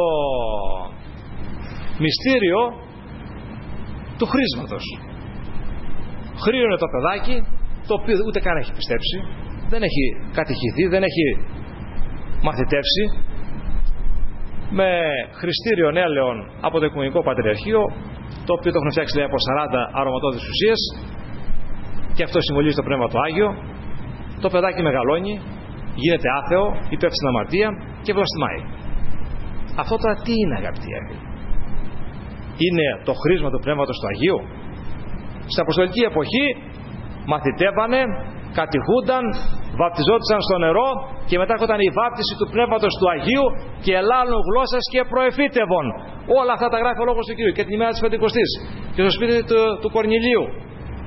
μυστήριο του χρήσματος χρήωνε το παιδάκι, το οποίο ούτε καν έχει πιστέψει, δεν έχει κατηχηθεί, δεν έχει μαθητεύσει, με χρηστήριον έλεον από το Οικουμενικό Πατριαρχείο, το οποίο το έχουν φτιάξει λέει, από 40 αρωματώδεις ουσίες, και αυτό συμβολίζει το Πνεύμα το Άγιο. Το παιδάκι μεγαλώνει, γίνεται άθεο, υπέφτει στην αμαρτία και βλαστημάει. Αυτό τώρα τι είναι, αγαπητοί αδελφοί? Είναι το χρήσμα του Πνεύματος του Αγίου? Στην Αποστολική εποχή μαθητεύανε, κατηχούνταν, βαπτιζόντουσαν στο νερό και μετά έρχονταν η βάπτιση του Πνεύματος του Αγίου και ελάλουν γλώσσας και προεφήτευον. Όλα αυτά τα γράφει ο Λόγος του Κυρίου και την ημέρα της Πεντηκοστής και στο σπίτι του Κορνηλίου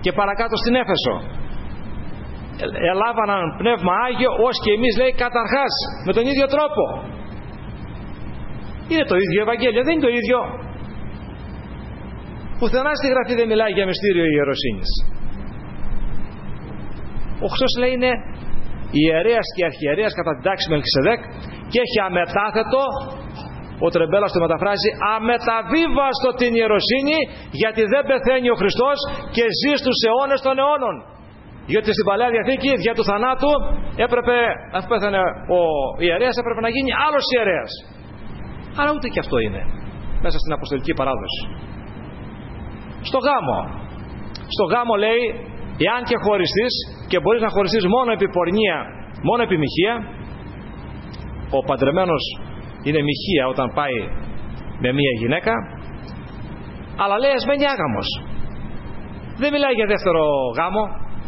και παρακάτω στην Έφεσο. Ελάβαναν Πνεύμα Άγιο ως και εμείς, λέει, καταρχάς, με τον ίδιο τρόπο. Είναι το ίδιο Ευαγγέλιο, δεν είναι το ίδιο. Πουθενά στη Γραφή δεν μιλάει για μυστήριο ιεροσύνης. Ο Χριστός, λέει, είναι ιερέας και αρχιερέας κατά την τάξη Μελχισεδέκ και έχει αμετάθετο, ο Τρεμπέλας το μεταφράζει, αμεταβίβαστο την ιεροσύνη, γιατί δεν πεθαίνει ο Χριστός και ζει στους αιώνες των αιώνων. Γιατί στην Παλαιά Διαθήκη δια του θανάτου έπρεπε, αφού πέθανε ο ιερέας, έπρεπε να γίνει άλλος ιερέας. Άρα ούτε και αυτό είναι μέσα στην αποστολική παράδοση. Στο γάμο λέει, εάν και χωριστείς, και μπορείς να χωριστείς μόνο επί πορνεία, μόνο επί μοιχεία, ο παντρεμένος είναι μοιχεία όταν πάει με μία γυναίκα, αλλά λέει ας μένει άγαμος. Δεν μιλάει για δεύτερο γάμο.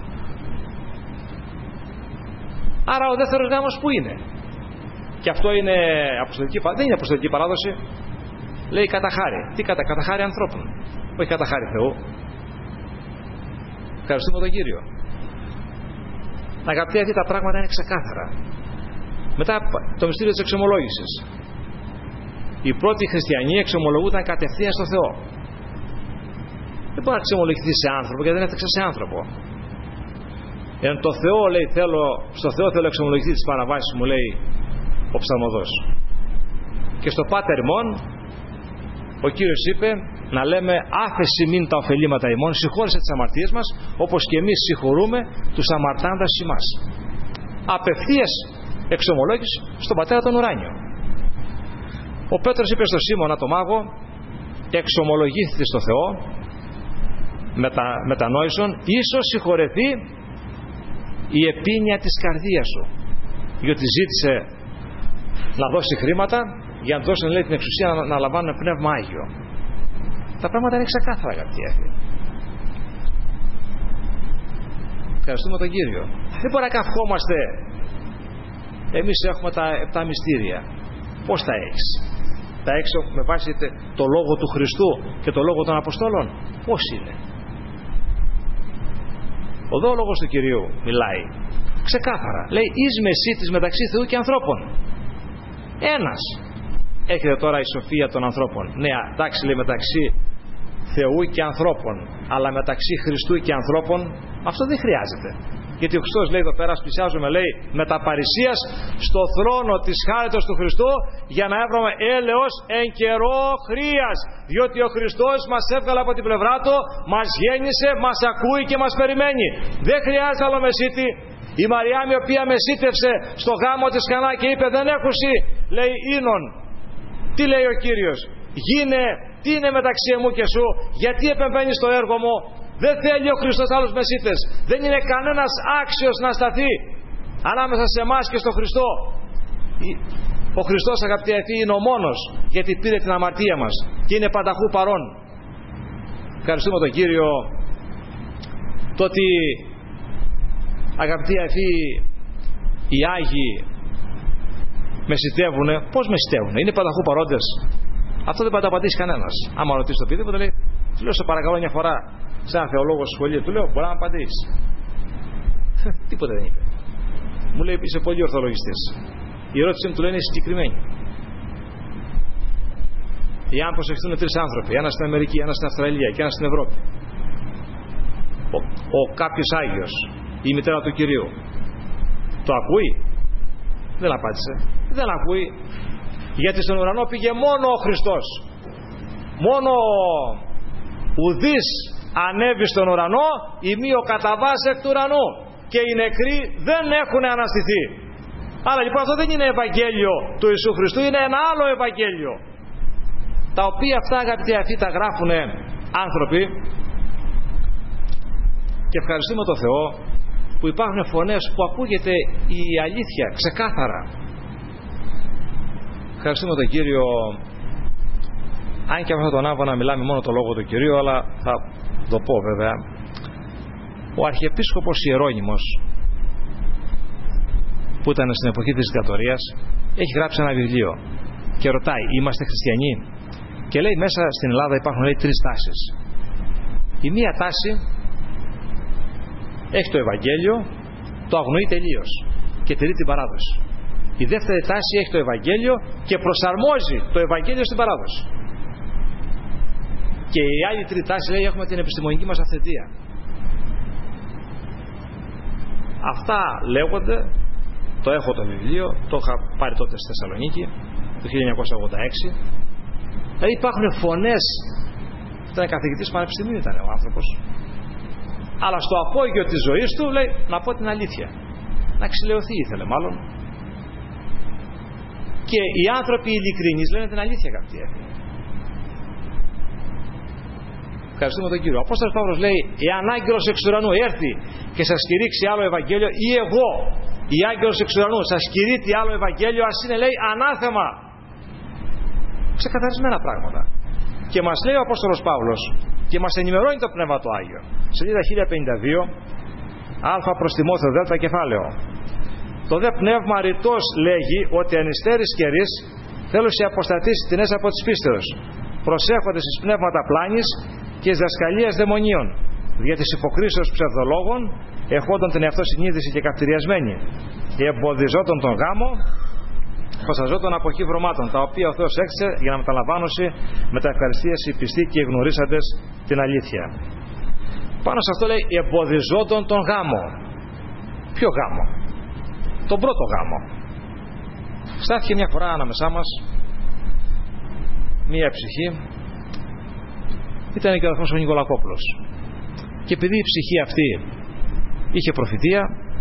Άρα ο δεύτερος γάμος που είναι? Και αυτό είναι αποστολική, δεν είναι αποστολική παράδοση. Λέει κατά χάρη. Τι κατά χάρη ανθρώπων, όχι κατά χάρη Θεού. Ευχαριστούμε τον Κύριο. Αγαπητοί, αυτοί τα πράγματα είναι ξεκάθαρα. Μετά το μυστήριο της εξομολόγησης. Οι πρώτοι χριστιανοί εξομολογούνταν κατευθείαν στο Θεό. Δεν μπορεί να εξομολογηθεί σε άνθρωπο, γιατί δεν έφταξε σε άνθρωπο. Εν το Θεό, λέει, στο Θεό θέλω εξομολογηθεί τις παραβάσεις μου, λέει ο ψαλμοδός. Και στο Πάτερ ημών ο Κύριος είπε να λέμε άφεση μην τα ωφελήματα ημών, συγχώρεσε τις αμαρτίες μας όπως και εμείς συγχωρούμε τους αμαρτάντας ημάς. Απευθείας εξομολόγηση στον Πατέρα τον ουράνιο. Ο Πέτρος είπε στο Σίμωνα το μάγο, εξομολογήθηκε στο Θεό, μετανόησον, ίσως συγχωρεθεί η επίνεια της καρδίας σου, διότι ζήτησε να δώσει χρήματα για να δώσουν, λέει, την εξουσία να λαμβάνουν Πνεύμα Άγιο. Τα πράγματα είναι ξεκάθαρα, αγαπητοί φίλοι. Ευχαριστούμε τον Κύριο. Δεν μπορεί να καυχόμαστε. Εμείς έχουμε τα 7 μυστήρια. Πώς τα έχεις? Τα έχεις με βάση το λόγο του Χριστού και το λόγο των Αποστόλων? Πώς είναι? Εδώ ο λόγος του Κυρίου μιλάει ξεκάθαρα. Λέει εις μεσίτης μεταξύ Θεού και ανθρώπων. Ένας. Έχετε τώρα η σοφία των ανθρώπων. Ναι, εντάξει, λέει μεταξύ Θεού και ανθρώπων, αλλά μεταξύ Χριστού και ανθρώπων αυτό δεν χρειάζεται. Γιατί ο Χριστός λέει εδώ πέρα, πλησιάζουμε, λέει, με τα παρησίας στο θρόνο της χάριτος του Χριστού για να έβρουμε έλεος εν καιρό χρείας. Διότι ο Χριστός μας έβγαλε από την πλευρά του, μας γέννησε, μας ακούει και μας περιμένει. Δεν χρειάζεται άλλο μεσίτη. Η Μαριάμ, η οποία μεσίτευσε στο γάμο της Κανά και είπε δεν έχουσι, λέει, ίνων. Τι λέει ο Κύριος? Γίνε, τι είναι μεταξύ μου και σου? Γιατί επεμβαίνεις στο έργο μου? Δεν θέλει ο Χριστός άλλους μεσίτες. Δεν είναι κανένας άξιος να σταθεί ανάμεσα σε εμάς και στο Χριστό. Ο Χριστός, αγαπητοί αυτοί, είναι ο μόνος, γιατί πήρε την αμαρτία μας και είναι πανταχού παρόν. Ευχαριστούμε τον Κύριο το ότι, αγαπητοί αυτοί, οι Άγιοι μεσιτεύουνε. Πώς μεσιτεύουνε? Είναι πανταχού παρόντες. Αυτό δεν πάντα απαντήσει κανένας. Άμα ρωτήσει το οποιοδήποτε, λέει, του λέω σε παρακαλώ μια φορά σε ένα θεολόγο στο σχολείο, του λέω μπορεί να απαντήσει. Τίποτε δεν είπε. Μου λέει είσαι πολύ ορθολογιστής. Η ερώτησή μου, του λέει, είναι συγκεκριμένη. Εάν προσεχθούν 3 άνθρωποι, ένας στην Αμερική, ένας στην Αυστραλία και ένας στην Ευρώπη, ο κάποιος Άγιος, η μητέρα του Κυρίου, το ακούει? Δεν απάντησε. Δεν ακούει. Γιατί στον ουρανό πήγε μόνο ο Χριστός. Μόνο ουδής ανέβει στον ουρανό, ημίω κατά βάση εκ του ουρανού. Και οι νεκροί δεν έχουν αναστηθεί. Άρα λοιπόν αυτό δεν είναι Ευαγγέλιο του Ιησού Χριστού, είναι ένα άλλο Ευαγγέλιο. Τα οποία αυτά, αγαπητοί, αυτοί τα γράφουν άνθρωποι. Και ευχαριστούμε τον Θεό που υπάρχουν φωνές που ακούγεται η αλήθεια ξεκάθαρα. Ευχαριστούμε τον Κύριο. Αν και αυτόν τον άβο να μιλάμε μόνο το λόγο του Κυρίου, αλλά θα το πω βέβαια. Ο Αρχιεπίσκοπος Ιερώνυμος, που ήταν στην εποχή της δικτατορίας, έχει γράψει ένα βιβλίο και ρωτάει, είμαστε χριστιανοί? Και λέει μέσα στην Ελλάδα υπάρχουν, λέει, 3 τάσεις. Η μία τάση έχει το Ευαγγέλιο, το αγνοεί τελείως και τηρεί την παράδοση. Η δεύτερη τάση έχει το Ευαγγέλιο και προσαρμόζει το Ευαγγέλιο στην παράδοση. Και η άλλη τρίτη τάση λέει έχουμε την επιστημονική μας αυθεντία. Αυτά λέγονται, το έχω το βιβλίο, το είχα πάρει τότε στη Θεσσαλονίκη το 1986. Δηλαδή υπάρχουν φωνές, ήταν καθηγητής πανεπιστημίου ήταν ο άνθρωπος, αλλά στο απόγειο της ζωής του λέει να πω την αλήθεια, να ξυλαιωθεί ήθελε μάλλον. Και οι άνθρωποι ειλικρινείς λένε την αλήθεια αγαπητοί. Ευχαριστούμε τον Κύριο. Ο Απόστολος Παύλος λέει εάν άγγελος εξ ουρανού έρθει και σας κηρύξει άλλο Ευαγγέλιο, ή εγώ η άγγελος εξ ουρανού σας κηρύττει άλλο Ευαγγέλιο, ας είναι λέει ανάθεμα. Ξεκαθαρισμένα πράγματα. Και μας λέει ο Απόστολος Παύλος και μας ενημερώνει το Πνεύμα το Άγιο. Σελίδα 1052, Α προς Τιμόθεο δέλτα κεφάλαιο. Το δε πνεύμα ρητός λέγει ότι ανιστέρης καιρής θέλω σε αποστατήσει την έσω από της πίστεως, προσέχοντες εις πνεύματα πλάνης και εις δασκαλίας δαιμονίων, δια της υποκρίσεως ψευδολόγων, εχόντων την εαυτό συνείδηση και καυτηριασμένη, εμποδιζόντων τον γάμο, φασαζόντων από χι βρωμάτων, τα οποία ο Θεός έξε για να μεταλαμβάνωση με τα ευχαριστίες οι πιστοί και οι γνωρίσαντες την αλήθεια. Πάνω σε αυτό λέει εμποδιζόντων τον γάμο. Ποιο γάμο? Τον πρώτο γάμο. Στάθηκε μια φορά ανάμεσά μας μια ψυχή, ήταν και ο αδερφός ο Νικολακόπουλος, και επειδή η ψυχή αυτή είχε προφητεία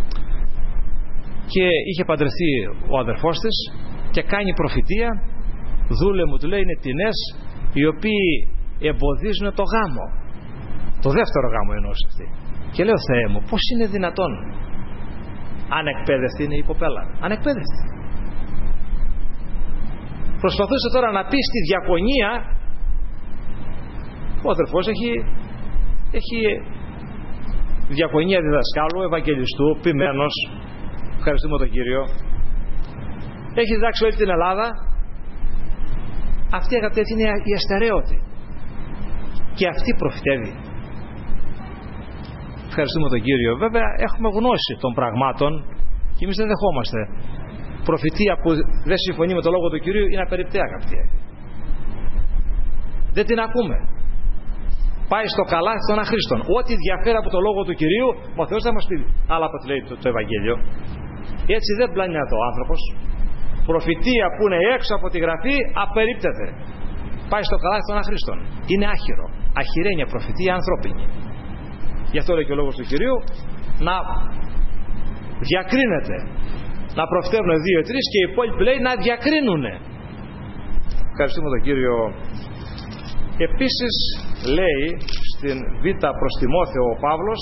και είχε παντρευτεί ο αδερφός της και κάνει προφητεία, δούλε μου του λέει είναι τινές οι οποίοι εμποδίζουν το γάμο, το δεύτερο γάμο εννοούσε αυτή. Και λέω Θεέ μου, πως είναι δυνατόν? Ανεκπαίδευτη είναι η κοπέλα, ανεκπαίδευτη. Προσπαθούσε τώρα να πει στη διακονία, ο αδερφός έχει διακονία διδασκάλου, ευαγγελιστού, ποιμένος, ευχαριστούμε τον Κύριο, έχει διδάξει όλη την Ελλάδα. Αυτή αγαπητοί είναι η αστερέωτη και αυτή προφητεύει. Ευχαριστούμε τον Κύριο. Βέβαια έχουμε γνώση των πραγμάτων και εμείς δεν δεχόμαστε προφητεία που δεν συμφωνεί με το λόγο του Κυρίου, είναι απεριπταία αγαπητοί. Δεν την ακούμε. Πάει στο καλάθι των αχρήστων. Ό,τι διαφέρει από το λόγο του Κυρίου, ο Θεός θα μας πει άλλα από ό,τι λέει το Ευαγγέλιο. Έτσι δεν πλάνει εδώ ο άνθρωπος. Προφητεία που είναι έξω από τη Γραφή απερίπτεται. Πάει στο καλάθι των αχρήστων. Είναι άχυρο. Αχυρένια προφητεία ανθρώπινη. Γι' αυτό λέει και ο λόγος του Κυρίου να διακρίνεται. Να προφητεύουν 2-3 και οι υπόλοιποι λέει να διακρίνουνε. Ευχαριστούμε τον Κύριο. Επίσης λέει στην Β προς Τιμόθεο ο Παύλος,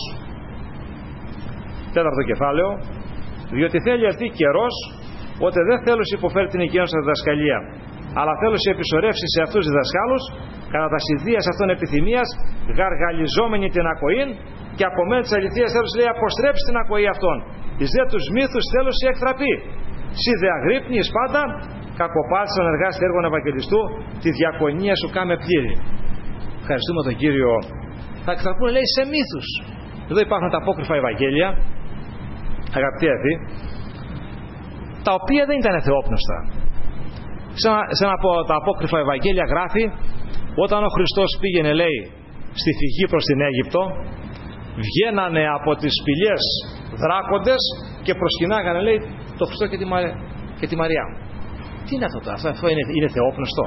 4ο κεφάλαιο, διότι θέλει αυτή καιρός ότι δεν θέλω σε υποφέρει την οικαίωσα διδασκαλία, αλλά θέλω σε επισορεύσει σε αυτούς διδασκάλους κατά τα συνδύας αυτών επιθυμίας, γαργαλιζόμενοι την ακοήν, και από μένα της αληθείας θέλω λέει αποστρέψει την ακοή αυτών. Εις δε τους μύθους θέλω σε εκτραπεί. Συ δε αγρύπνεις πάντα, κακοπάτησαν εργάστη έργων Ευαγγελιστού, τη διακονία σου κάμε πλήρη. Ευχαριστούμε τον Κύριο. Θα εκτραπούν λέει σε μύθους. Εδώ υπάρχουν τα απόκριφα Ευαγγέλια, αγαπητοί αδελφοί, τα οποία δεν ήταν θεόπνοστα. Σε ένα από τα απόκριφα Ευαγγέλια γράφει, όταν ο Χριστός πήγαινε λέει στη φυγή προς την Αίγυπτο, βγαίνανε από τις σπηλιές δράκοντες και προσκυνάγανε λέει το Χριστό και τη Μαριά. Τι είναι αυτό? Αυτό είναι θεόπνωστο?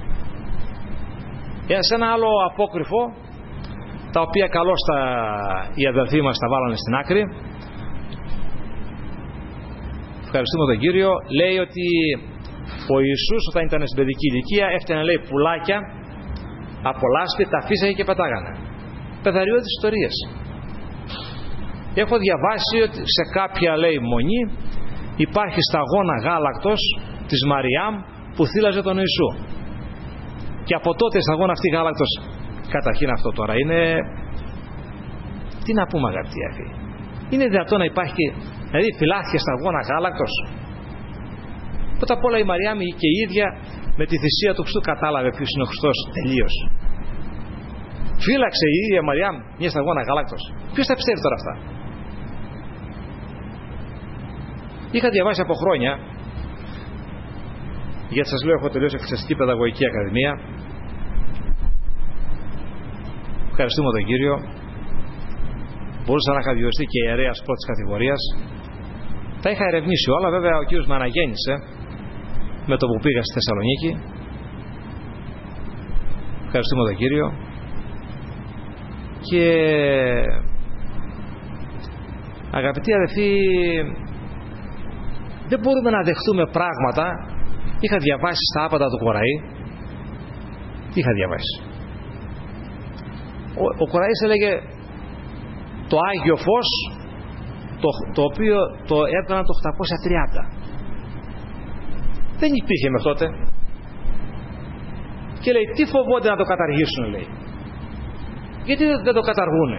Σε ένα άλλο απόκριφο, τα οποία καλώς οι αδελφοί μας τα βάλανε στην άκρη, ευχαριστούμε τον Κύριο, λέει ότι ο Ιησούς όταν ήταν στην παιδική ηλικία έφτιανε λέει πουλάκια από λάσπη, τα φύσαγε και πετάγανε. Πεδαριώδεις ιστορίες. Έχω διαβάσει ότι σε κάποια λέει μονή υπάρχει σταγόνα γάλακτος της Μαριάμ που θύλαζε τον Ιησού. Και από τότε η σταγόνα αυτή γάλακτος, καταρχήν αυτό τώρα είναι, τι να πούμε αγαπητοί αδελφοί, είναι δυνατόν να υπάρχει δηλαδή φυλάχθηκε σταγόνα γάλακτος? Πρώτα απ' όλα η Μαριάμ και η ίδια με τη θυσία του Χριστού κατάλαβε ποιος είναι ο Χριστός τελείως. Φύλαξε η ίδια Μαριάμ μια σταγόνα γάλακτος. Ποιος θα πιστεύει τώρα αυτά? Είχα διαβάσει από χρόνια, γιατί σας λέω έχω τελειώσει Εκκλησιαστική Παιδαγωγική Ακαδημία. Ευχαριστούμε τον Κύριο. Μπορούσα να είχα διοριστεί και ιερέας πρώτης κατηγορίας. Τα είχα ερευνήσει όλα, βέβαια ο Κύριος με αναγέννησε με το που πήγα στη Θεσσαλονίκη. Ευχαριστούμε τον Κύριο. Και αγαπητοί αδελφοί, δεν μπορούμε να δεχτούμε πράγματα. Είχα διαβάσει στα άπατα του Κοραή. Τι είχα διαβάσει? Ο Κοραής έλεγε το Άγιο Φως, το οποίο το έκαναν το 830. Δεν υπήρχε μέχρι τότε. Και λέει, τι φοβόνται να το καταργήσουν, λέει. Γιατί δεν το καταργούνε?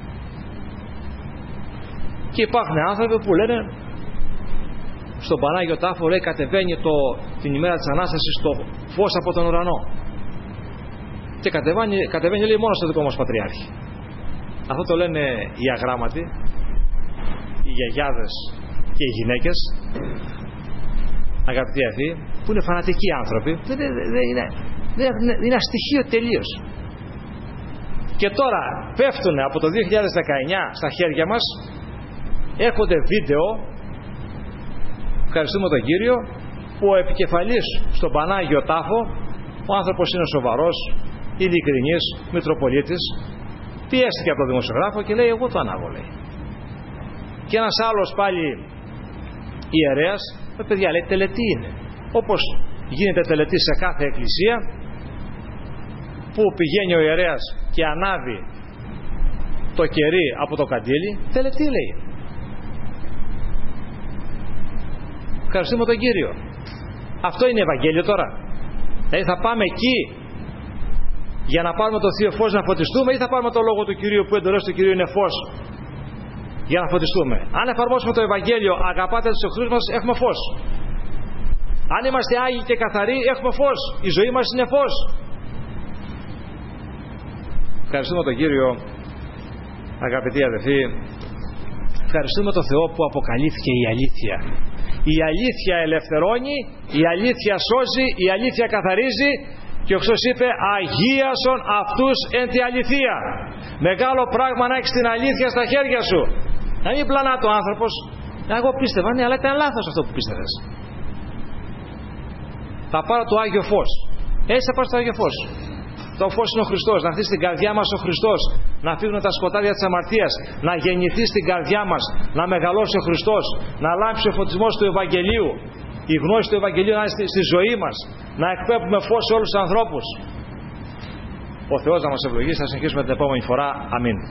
Και υπάρχουν άνθρωποι που λένε, στον Πανάγιο Τάφο, λέει, κατεβαίνει την ημέρα της Ανάστασης το φως από τον ουρανό. Και κατεβαίνει λέει μόνο στο δικό μας Πατριάρχη. Αυτό το λένε οι αγράμματοι, οι γιαγιάδες και οι γυναίκες, αγαπητοί αδελφοί, που είναι φανατικοί άνθρωποι. Είναι αστοιχείο τελείως. Και τώρα πέφτουν από το 2019 στα χέρια μας, έρχονται βίντεο, ευχαριστούμε τον Κύριο, που ο επικεφαλής στον Πανάγιο Τάφο, ο άνθρωπος είναι σοβαρός, ειλικρινής, Μητροπολίτης, πιέστηκε από τον δημοσιογράφο και λέει, εγώ το ανάβω, λέει. Και ένας άλλος πάλι ιερέας, παιδιά, λέει, τελετή είναι. Όπως γίνεται τελετή σε κάθε εκκλησία, που πηγαίνει ο ιερέας και ανάβει το κερί από το καντήλι, τελετή, λέει. Ευχαριστούμε τον Κύριο. Αυτό είναι Ευαγγέλιο τώρα? Δηλαδή θα πάμε εκεί για να πάρουμε το Θείο Φως να φωτιστούμε, ή θα πάρουμε το λόγο του Κυρίου, που εντολές του Κυρίου είναι φως, για να φωτιστούμε? Αν εφαρμόσουμε το Ευαγγέλιο, αγαπάτε τους εχθρούς μας, έχουμε φως. Αν είμαστε άγιοι και καθαροί, έχουμε φως. Η ζωή μας είναι φως. Ευχαριστούμε τον Κύριο, αγαπητοί αδελφοί. Ευχαριστούμε τον Θεό που αποκαλύφθηκε η αλήθεια. Η αλήθεια ελευθερώνει, η αλήθεια σώζει, η αλήθεια καθαρίζει. Και ο Χριστός είπε, αγίασον αυτούς εν τη αληθεία. Μεγάλο πράγμα να έχεις την αλήθεια στα χέρια σου. Να μην πλανά το άνθρωπος. Εγώ πίστευα, ναι, αλλά ήταν λάθος αυτό που πίστευες. Θα πάρω το Άγιο Φως. Έτσι θα πάρω το Άγιο Φως. Το φως είναι ο Χριστός. Να έρθει στην καρδιά μας ο Χριστός. Να φύγουν τα σκοτάδια της αμαρτίας. Να γεννηθεί στην καρδιά μας. Να μεγαλώσει ο Χριστός. Να λάμψει ο φωτισμός του Ευαγγελίου. Η γνώση του Ευαγγελίου να είναι στη ζωή μας. Να εκπέμπουμε φως σε όλους τους ανθρώπους. Ο Θεός να μας ευλογήσει. Θα συνεχίσουμε την επόμενη φορά. Αμήν.